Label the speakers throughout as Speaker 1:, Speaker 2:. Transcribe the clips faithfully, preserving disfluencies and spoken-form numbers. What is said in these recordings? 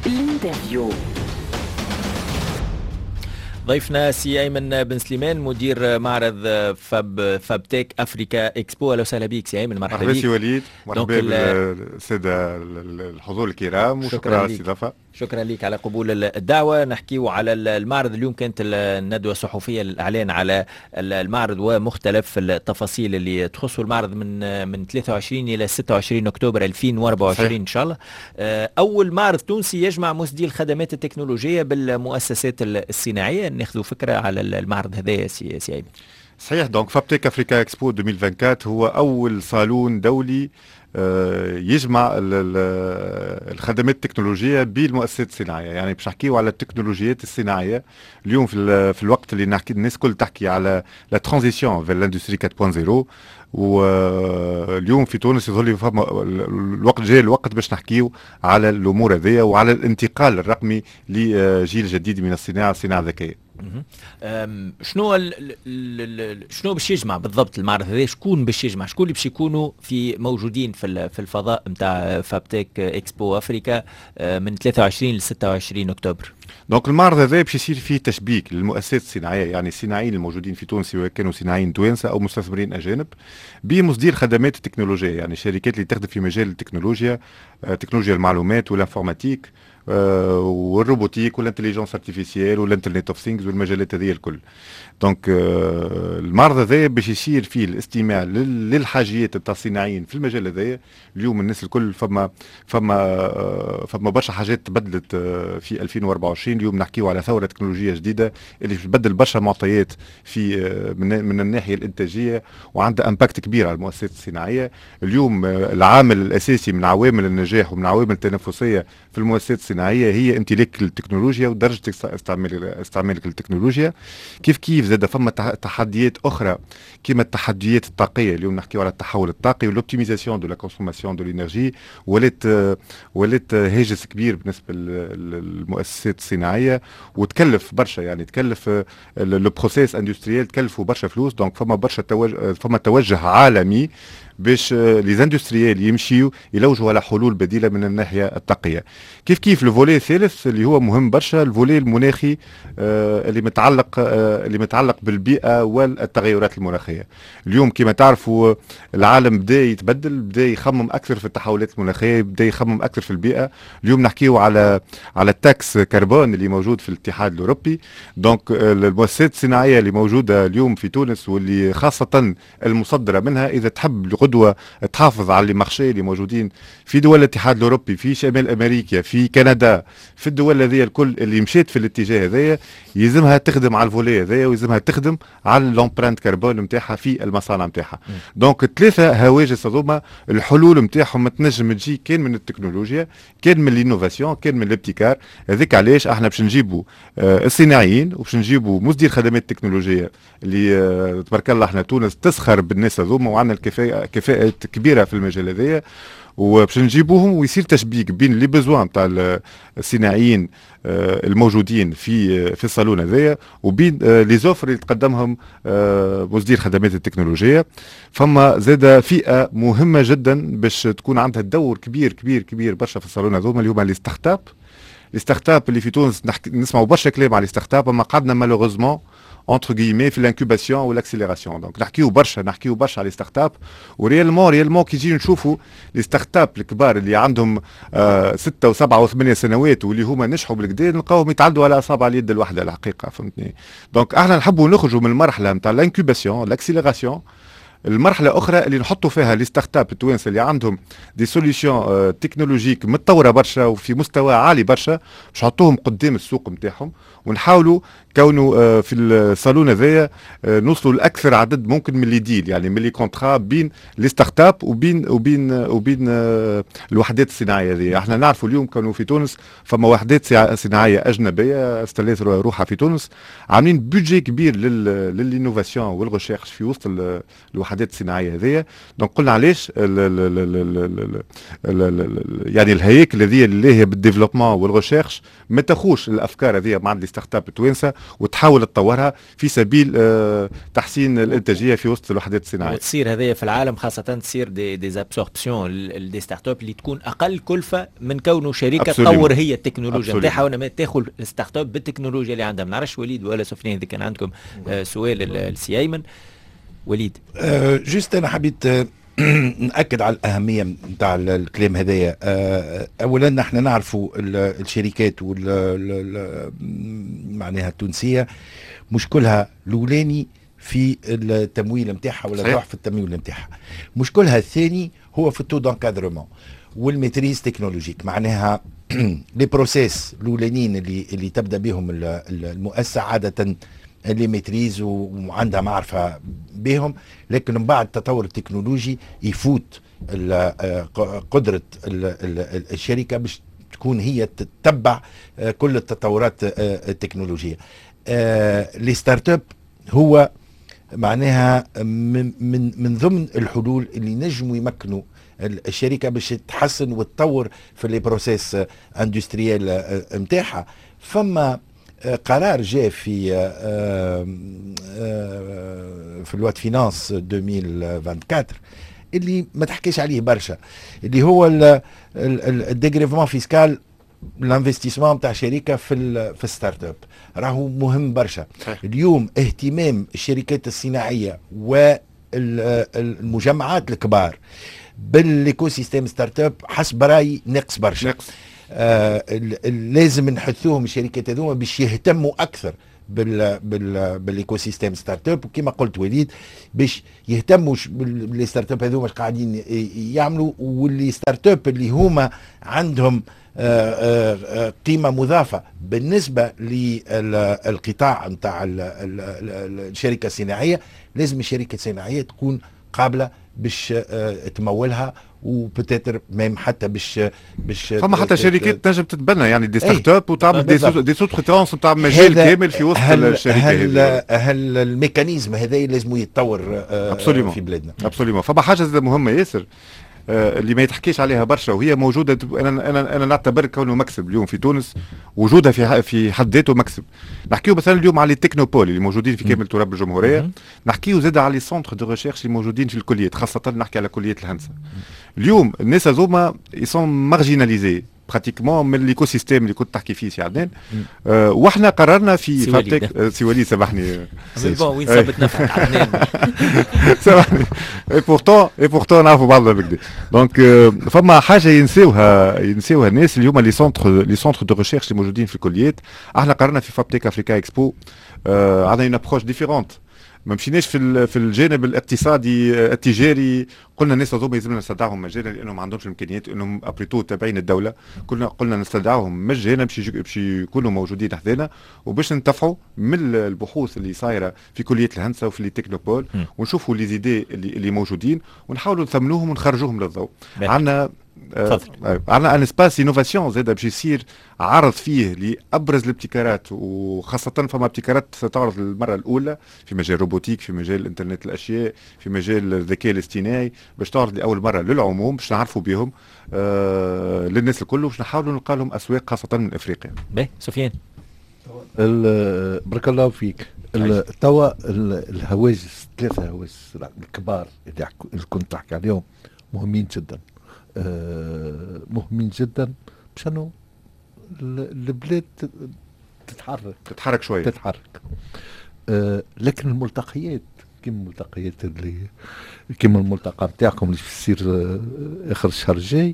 Speaker 1: الانترفيو.
Speaker 2: ضيفنا سي أيمن بن سليمان مدير معرض فاب فابتك افريكا اكسبو. اهلا وسهلا بك سي أيمن.
Speaker 3: مرحبا بك. مرحبا سي وليد، مرحبا بالساده الحضور الكرام وشكرا على الاستضافه.
Speaker 2: شكرا لك على قبول الدعوه. نحكيو على المعرض اليوم. كانت الندوه الصحفيه للاعلان على المعرض ومختلف التفاصيل اللي تخص المعرض من من ثلاثة وعشرين الى ستة وعشرين اكتوبر ألفين وأربعة وعشرين صحيح. ان شاء الله اول معرض تونسي يجمع مسدي الخدمات التكنولوجيه بالمؤسسات الصناعيه. ناخذوا فكره على المعرض هذا سي سي أيمن.
Speaker 3: صحيح. دونك فابتك افريكا اكسبو ألفين وأربعة وعشرين هو اول صالون دولي يجمع الخدمات التكنولوجيه بالمؤسسات الصناعيه. يعني باش نحكيو على التكنولوجيات الصناعيه اليوم في, في الوقت اللي نحكي الناس كل تحكي على لا ترانزيسيون في الاندستري أربعة صفر، واليوم في تونس يظهر لي فما الوقت جاي الوقت باش نحكيو على الامور هذيا وعلى الانتقال الرقمي لجيل جديد من الصناعه الصناعه الذكيه.
Speaker 2: شنو ال ال شنو باش يجمع بالضبط المعرض هذا؟ شكون باش يجمع؟ شكون اللي باش يكونوا في موجودين في في الفضاء نتاع فابتك اكسبو افريكا من ثلاثة وعشرين ل ستة وعشرين اكتوبر؟
Speaker 3: دونك المعرض هذا باش يصير فيه تشبيك للمؤسسات الصناعيه، يعني الصناعيين الموجودين في تونس سواء كانوا صناعيين توانسه او مستثمرين اجانب بمصدير خدمات التكنولوجيه، يعني الشركات اللي تخدم في مجال التكنولوجيا، تكنولوجيا المعلومات والانفورماتيك آه والروبوتيك والانتليجنس ارتيفيسيال والانترنت اوف ثينجز والمجالات هذه الكل. دونك آه المعرض هذا باش يصير فيه الاستماع للحاجيات نتاع الصناعيين في المجال هذايا. اليوم الناس الكل فما فما آه فما برشا حاجات تبدلت آه في ألفين وأربعة وعشرين. اليوم نحكيو على ثوره تكنولوجيه جديده اللي باش تبدل برشا معطيات في آه من, من الناحيه الانتاجيه وعندها امباكت كبير على المؤسسات الصناعيه. اليوم آه العامل الاساسي من عوامل النجاح ومن عوامل التنافسيه في المؤسسات الصناعيه هي امتلاك التكنولوجيا ودرجه استعمال استعمالك للتكنولوجيا. كيف كيف زاد فما تحديات اخرى كما التحديات الطاقيه. اليوم نحكيو على التحول الطاقي والاوبتيميزاسيون دو لا كونسوماسيون دو لينيرجي، ولات ولات هاجس كبير بالنسبه للمؤسسات الصناعيه وتكلف برشا، يعني تكلف لو بروسيس اندستريال تكلفوا برشا فلوس. دونك فما برشا توجه فما توجه عالمي باش لي زاندستريال يمشيو يلوجوا على حلول بديله من الناحيه الطاقيه. كيف كيف الفولي الثالث اللي هو مهم برشا، الفولي المناخي آه اللي متعلق آه اللي متعلق بالبيئه والتغيرات المناخيه. اليوم كما تعرفوا العالم بدا يتبدل، بدا يخمم اكثر في التحولات المناخيه، بدا يخمم اكثر في البيئه. اليوم نحكيو على على التاكس كربون اللي موجود في الاتحاد الاوروبي. دونك آه المؤسسات الصناعيه اللي موجوده اليوم في تونس واللي خاصه المصدره منها اذا تحب قدوة تحافظ على المارشي اللي موجودين في دول الاتحاد الاوروبي، في شمال امريكا، في كندا، في الدول هذه الكل اللي مشيت في الاتجاه هذايا يلزمها تخدم على الفولي هذايا ويلزمها تخدم على لومبرانت كربون نتاعها في المصانع نتاعها. دونك الثلاثه هواجس هذوما الحلول نتاعهم تنجم تجي كان من التكنولوجيا، كان من الانوفاسيون، كان من الابتكار. هذيك علاش احنا باش نجيبوا آه الصناعيين وباش نجيبوا مصدر خدمات التكنولوجيه اللي آه تبارك الله احنا تونس تسخر بالناس هذوما وعندنا الكفاءه كفاءه كبيره في المجال هذايا، وباش نجيبوهم ويصير تشبيك بين لي بيزوان تاع الصناعيين الموجودين في في الصالون هذايا وبين لي زوفر اللي تقدمهم مصدر خدمات التكنولوجيه. فما زاد فئه مهمه جدا باش تكون عندها دور كبير كبير كبير برشا في الصالون هذوما اللي هما لي ستارت اب. لي ستارت اب اللي في تونس نسمعوا برشا كلام على لي ستارت اب، اما قعدنا مالوغوزمون entre guillemets في الانكوباسيون والاكسيليراسيون. دونك نحكيو برشا نحكيو برشا على ستارت اب وريالمون ريالمون كي نجي نشوفوا لي ستارت اب الكبار اللي عندهم آه ستة وسبعة وثمانية سنوات واللي هما نجحوا بالكدا نلقاوهم يتعدوا على اصابع اليد الواحده الحقيقه، فهمتني. دونك احنا نحبوا نخرجوا من المرحله نتاع الانكوباسيون الاكسيليراسيون المرحله اخرى اللي نحطوا فيها لي ستارت اب التوانسه اللي عندهم دي سوليوشن تكنولوجيك متطوره برشا وفي مستوى عالي برشا باش نحطوهم قدام السوق نتاعهم ونحاولوا كونوا في الصالون هذايا نوصلوا لاكثر عدد ممكن من اللي ديل، يعني من لي كونترا بين لي ستارت اب وبين وبين وبين الوحدات الصناعيه هذه. احنا نعرفوا اليوم كانوا في تونس فما وحدات صناعيه اجنبيه استلات روحها في تونس عاملين بودجي كبير للانوفاسيون والريشيرش في وسط الوحدات الوحدات الصناعيه هذيا. دونك قلنا علاش ال ال ال ال ال ال ال يعني الهياكل هذه اللي هي بالديفلوبمون والريشيرش ما تاخوش الافكار هذه مع لي ستارت اب التوانسه وتحاول تطورها في سبيل آه تحسين الانتاجيه في وسط الوحدات الصناعيه.
Speaker 2: وتصير هذه في العالم خاصه تصير دي دي زابسوربسيون دي ستارت اب اللي تكون اقل كلفه من كونه شركه تطور هي التكنولوجيا نتاعها وانما تاخذ الستارت اب بالتكنولوجيا اللي عندها. ما نعرفش وليد ولا سفيان اذا كان عندكم آه سؤال السي ايمن. وليد
Speaker 1: أه جست انا حبيت ناكد على الاهميه نتاع الكلام هذايا. أه اولا نحن نعرفوا الشركات وال معناها التونسيه مش كلها الاولاني في التمويل نتاعها ولا تروح في التمويل نتاعها، مش كلها الثاني هو في التو دانكادرمون والميتريز تكنولوجيك. معناها لي بروسيس الاولانيين اللي اللي تبدا بهم المؤسسه عاده اللي ميتريز وعندها معرفة بهم، لكن من بعد التطور التكنولوجي يفوت قدرة الشركة باش تكون هي تتبع كل التطورات التكنولوجية. لي ستارت اب هو معناها من من من ضمن الحلول اللي نجموا يمكنوا الشركة باش تحسن وتطور في لي بروسيس اندستريال نتاعها. فما قرار جاء في في الوات فينانس ألفين وأربعة وعشرين اللي ما تحكيش عليه برشا، اللي هو الديغريفمون فيسكال الانفستيسمون نتاع شركه في في الستارت اب راهو مهم برشا. اليوم اهتمام الشركات الصناعيه والمجمعات الكبار بالايكو سيستيم ستارت اب حسب رايي ناقص برشا. آه لازم نحثوهم الشركات هذوما باش يهتموا اكثر بال بال بالايكو سيستيم ستارت اب، وكما قلت وليد باش يهتموا باللي ستارت اب هذوما قاعدين يعملوا، واللي ستارت اب اللي هما عندهم آه آه قيمه مضافه بالنسبه للقطاع نتاع الشركه الصناعيه. لازم الشركه الصناعيه تكون قابله باش آه تمولها وبتاتر ميم حتى باش باش
Speaker 3: فما حتى شركات تنجم تتبنى يعني دي ستارت اب وتعمل دي دي سوت تريتونس نتاع مجال كامل في وسط الشركه.
Speaker 1: هل هل الميكانيزم هذا لازم يتطور آه في بلادنا؟
Speaker 3: ابسوليومون. فما حاجه مهمه ياسر آه اللي ما يتحكيش عليها برشا وهي موجوده. انا انا انا نعتبر كونه مكسب اليوم في تونس، وجودها في في حد ذاته مكسب. نحكيو مثلا اليوم على التكنوبول اللي موجودين في كامل تراب الجمهوريه، نحكيو زاد على لي سونتر دو ريشيرش اللي موجودين في الكليات، خاصه نحكي على كليه الهندسه. اليوم الناس هذوما يسون مارجيناليزي براتيكمون من الايكو سيستيم اللي كنت تحكي فيه سي عدنان. أه واحنا قررنا في فابتك سي وليد سامحني
Speaker 2: بون وين صابت نفعك عدنان
Speaker 3: سامحني. اي بورتون اي بورتون نعرفوا بعضنا بكدا. دونك فما حاجه ينساوها ينساوها الناس اليوم لي سونتر لي سونتر دو ريشيرش اللي موجودين في الكليات. احنا قررنا في فابتك افريكا اكسبو أه عندنا اون ابروش ديفيرونت. ما مشيناش في في الجانب الاقتصادي التجاري. قلنا الناس هذوما يلزمنا نستدعوهم مجانا لانهم ما عندهمش امكانيات انهم ابريتو تابعين الدوله. قلنا قلنا نستدعوهم مجانا باش باش يكونوا موجودين حدانا وباش ننتفعوا من البحوث اللي صايره في كليه الهندسه وفي التكنوبول، ونشوفوا لي زيدي اللي, اللي موجودين ونحاولوا نثمنوهم ونخرجوهم للضوء. عندنا آه عندنا ان اسباس انوفاسيون زاد باش يصير عرض فيه لابرز الابتكارات، وخاصه فما ابتكارات ستعرض للمره الاولى في مجال الروبوتيك، في مجال الانترنت الاشياء، في مجال الذكاء الاصطناعي، باش تعرض لاول مره للعموم باش نعرفوا بهم آه للناس الكل، باش نحاولوا نلقى لهم اسواق خاصه من افريقيا.
Speaker 2: باهي سفيان.
Speaker 4: بارك الله فيك. توا الهواجس ثلاثه هواجس الكبار اللي كنت تحكي عليهم مهمين جدا. آه مهمين جدا مشانو البلاد تتحرك
Speaker 3: تتحرك شويه
Speaker 4: تتحرك آه لكن الملتقيات كيما الملتقيات اللي كيما الملتقى نتاعكم اللي يصير آه اخر الشهر الجاي،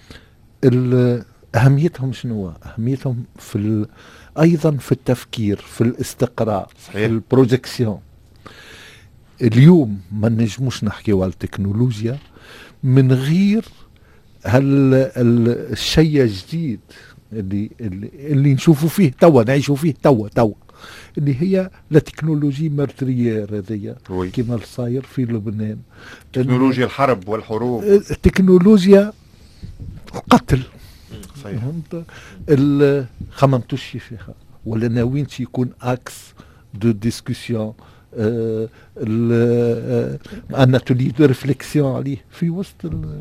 Speaker 4: اهميتهم شنو؟ اهميتهم في ايضا في التفكير، في الاستقراء، صحيح. في البروجيكسيون. اليوم ما نجموش نحكيو على التكنولوجيا من غير هل الشيء الجديد اللي اللي, اللي نشوفوا فيه توا نعيشوا فيه توا توا اللي هي لا تكنولوجي مارتريير هذيا كما صاير في لبنان،
Speaker 3: تكنولوجيا الحرب والحروب،
Speaker 4: تكنولوجيا القتل.
Speaker 3: صحيح.
Speaker 4: خممتوش فيها ولا ناويين يكون اكس دو ديسكسيون ان اتولي دو ريفليكسيون عليه في وسط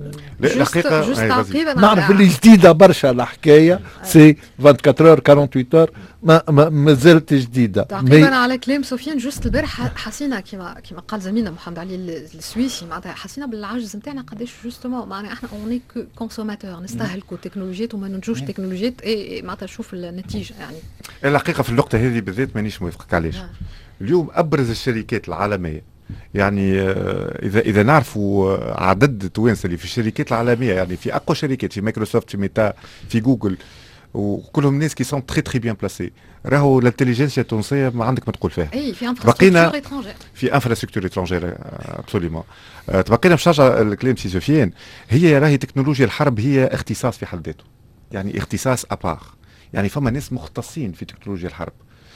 Speaker 3: الحقيقه.
Speaker 4: نعرف اللي جديده برشا الحكايه سي أربعة وعشرين اور ثمانية وأربعين اور ما ما زالت جديده.
Speaker 5: تعقيبا على كلام سفيان جوست البارح حسينا كما كما قال زميلنا محمد علي السويسي معناتها حسينا بالعجز نتاعنا قداش جوستومون معناها احنا اوني كونسوماتور نستهلكوا تكنولوجيات وما ننتجوش تكنولوجيات معناتها نشوف النتيجه يعني.
Speaker 3: الحقيقه في النقطه هذه بالذات مانيش موافقك علاش. اليوم ابرز الشركات العالميه يعني اذا اذا نعرفوا عدد التوانسه اللي في الشركات العالميه يعني في اقوى شركات في مايكروسوفت في ميتا في جوجل وكلهم ناس كي سون تري تري بيان بلاسي. راهو الانتليجنسيا التونسيه ما عندك ما تقول فيها.
Speaker 5: اي في انفراستركتور اترونجير
Speaker 3: في انفراستركتور اترونجير ابسوليوم. تبقينا باش نرجع الكلام سي سفيان. هي راهي تكنولوجيا الحرب هي اختصاص في حد ذاته يعني اختصاص ابار يعني فما ناس مختصين في تكنولوجيا الحرب.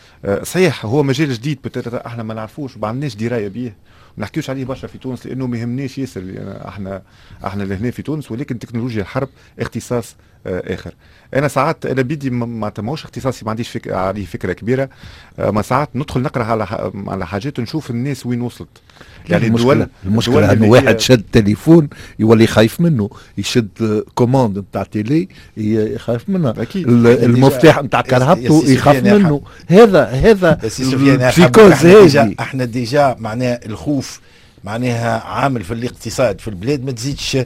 Speaker 3: صحيح هو مجال جديد بتاتا احنا ما نعرفوش وما عندناش درايه به ما نحكيوش عليه برشا في تونس لانه ما يهمناش ياسر احنا احنا لهنا في تونس ولكن تكنولوجيا الحرب اختصاص آه اخر. انا ساعات انا بيدي ما ماهوش اختصاصي ما عنديش فك... عليه فكره كبيره. آه ما ساعات ندخل نقرا على ح... على حاجات ونشوف الناس وين وصلت.
Speaker 4: يعني المشكله المشكله انه واحد شد تليفون يولي خايف منه يشد كوماند نتاع تيلي يخاف منها المفتاح نتاع كرهبته يخاف منه. هذا هذا
Speaker 1: البسيكوز هذه احنا ديجا معناها الخوف معناها عامل في الاقتصاد في البلاد ما تزيدش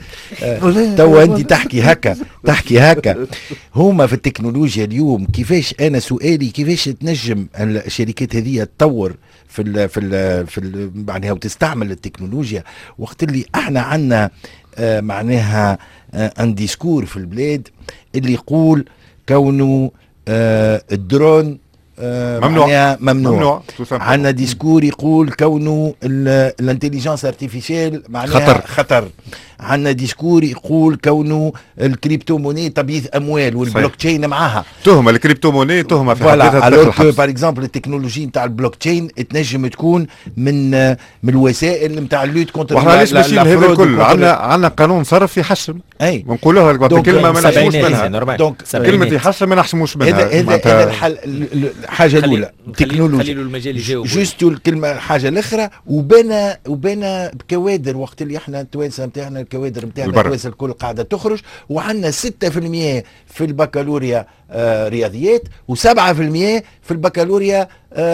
Speaker 1: اه توا انت تحكي هكا تحكي هكا. هما في التكنولوجيا اليوم كيفاش انا سؤالي كيفاش تنجم الشركات هذه تطور في ال في ال في ال معناها وتستعمل التكنولوجيا وقت اللي احنا عندنا اه معناها اه ان ديسكور في البلاد اللي يقول كونه اه الدرون آه
Speaker 3: ممنوع
Speaker 1: ممنوع, ممنوع. عندنا ديسكور يقول كونه الانتليجنس ارتيفيشيال معناها خطر, خطر. عندنا ديسكور يقول كونه الكريبتو موني تبييض اموال والبلوك تشين معاها
Speaker 3: تهمه. الكريبتو موني تهمه في
Speaker 1: حد ذاتها الوغ كو بار اكزومبل التكنولوجي نتاع البلوك تشين تنجم تكون من من الوسائل نتاع اللوت كونتر.
Speaker 3: وحنا علاش ماشيين هذا الكل عندنا عندنا قانون صرف يحشم
Speaker 1: اي
Speaker 3: ونقولوها كلمه ما نحشموش منها. دونك كلمه يحشم ما نحشموش منها.
Speaker 1: هذا هذا الحل الحاجه الاولى تكنولوجيا جوست الكلمه الحاجه الاخرى وبنا وبنا بكوادر وقت اللي احنا التوانسه نتاعنا الكوادر نتاعنا التوانسه الكل قاعده تخرج وعندنا ستة بالمئة في البكالوريا آه رياضيات وسبعة بالمئة في البكالوريا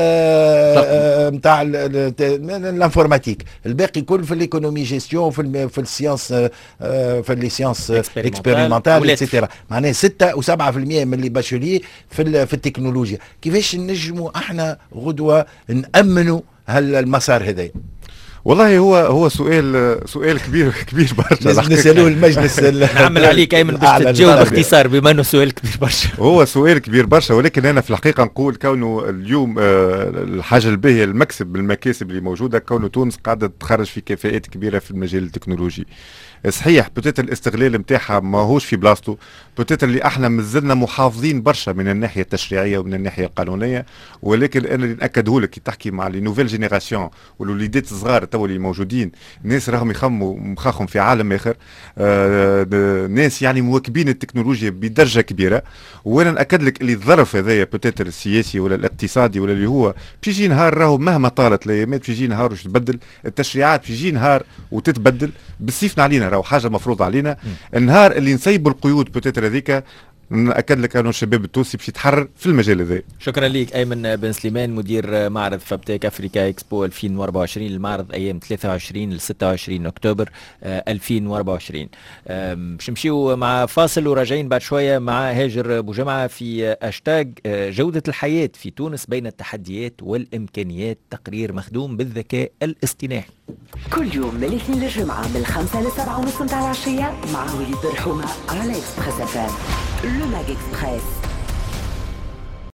Speaker 1: نتاع آه الانفورماتيك. الباقي كل في الايكونومي جيستيون في في السيانس آه في لي سيانس اكسبيريمونتال اكسيتيرا. معناها ستة وسبعة بالمئة من اللي باشولي في في التكنولوجيا. كيفاش نجموا احنا غدوه نامنوا هالمسار هذا؟
Speaker 3: والله هو هو سؤال سؤال كبير كبير برشا.
Speaker 1: لازم نسالوه المجلس.
Speaker 2: نعمل عليك ايمن باش تجاوب باختصار بما انه سؤال كبير برشا.
Speaker 3: هو سؤال كبير برشا ولكن انا في الحقيقه نقول كونه اليوم الحاجه الباهيه المكسب بالمكاسب اللي موجوده كونه تونس قاعده تخرج في كفاءات كبيره في المجال التكنولوجي. صحيح بوتيت الاستغلال نتاعها ماهوش في بلاصتو بوتيت اللي احنا مازلنا محافظين برشا من الناحيه التشريعيه ومن الناحيه القانونيه ولكن انا اللي ناكده لك كي تحكي مع لي نوفيل جينيراسيون والوليدات الصغار تو اللي موجودين ناس راهم يخموا مخاخهم في عالم اخر. آه ناس يعني مواكبين التكنولوجيا بدرجه كبيره وانا ناكد لك اللي الظرف هذايا بوتيت السياسي ولا الاقتصادي ولا اللي هو بيجي نهار راهو مهما طالت الايامات بيجي نهار وش تبدل التشريعات بيجي نهار وتتبدل بالسيفنا علينا راهو حاجه مفروض علينا. النهار اللي نسيبوا القيود بوتيتر هذيك نأكد لك انه الشباب التونسي باش يتحرر في المجال هذا.
Speaker 2: شكرا لك ايمن بن سليمان مدير معرض فابتيك افريكا اكسبو ألفين وأربعة وعشرين. المعرض ايام ثلاثة وعشرين ل ستة وعشرين اكتوبر ألفين وأربعة وعشرين. باش نمشيو مع فاصل وراجعين بعد شويه مع هاجر بوجمعه في هاشتاج جوده الحياه في تونس بين التحديات والامكانيات. تقرير مخدوم بالذكاء الاصطناعي.
Speaker 6: كل يوم من الاثنين للجمعه من الخمسه للسبعه ونص نتاع العشيه مع وليد برحومه على اكسبريس اف ام. Le Mag Express.